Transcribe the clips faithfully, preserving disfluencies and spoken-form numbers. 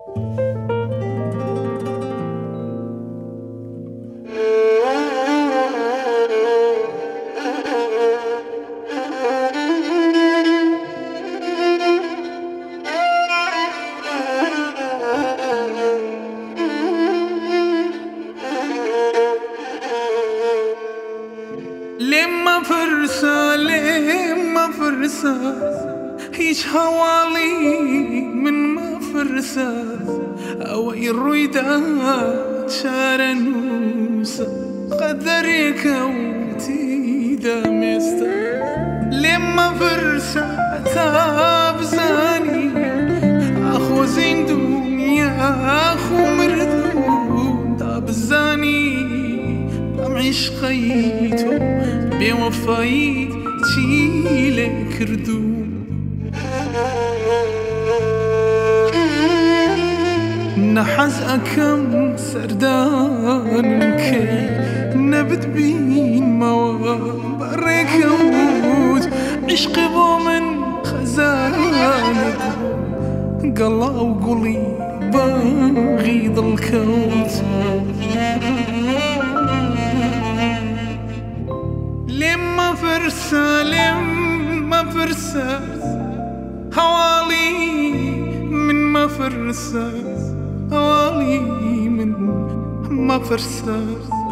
لما فرسة لما فرسة هيج حوالي من ما فرسة أو الرويدات شارنوسة قدرك وتي دمستا لما فرسة تابزاني أخو زين دنيا أخو مردون تابزاني أمعيش خيتو بوفاي تشيلي كردوم نحز أكم سردان كي نبت بين مواب بركوت عشق بو من خزانة قلا وقولي باغيض الكوت لما فرسة لما فرسة حوالي من ما فرسة حوالي من ما فرسة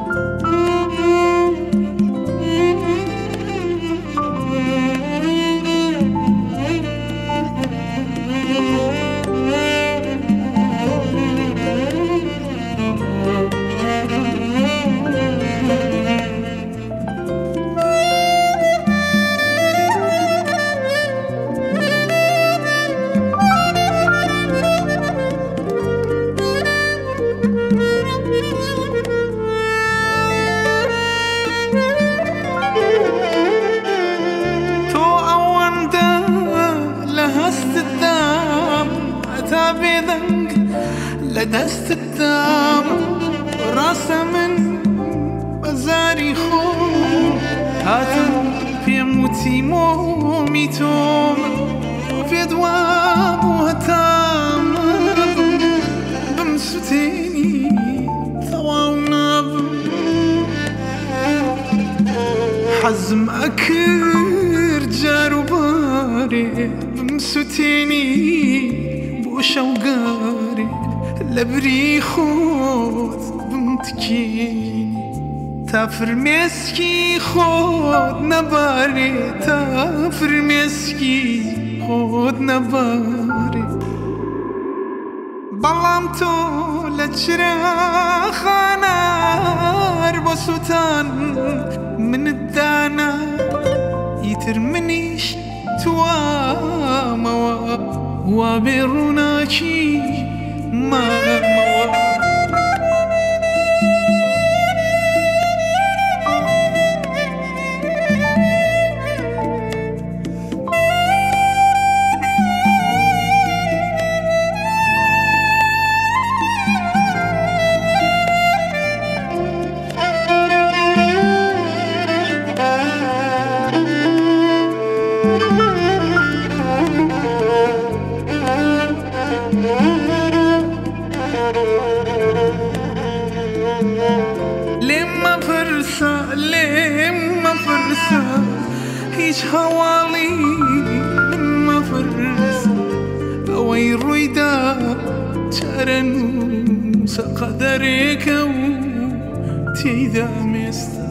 لدست الدام راسه من بزاري خوم هاتم في موتي مومي توم في دواب وهتام بمسوتيني ثواوناب حزم أكر جارو باري بمسوتيني بوشوقاري لبري خود بمتكيني تافر مسكي خود نباري تافر مسكي خود نباري بلام تو لجرا خانار بسوتان من الدانا يترمنيش توا موا وابروناكي ما موا لما فرسة لما فرسة هيج حوالي لما فرسة أوي رويدا ترنوس قدرك وتيدا مست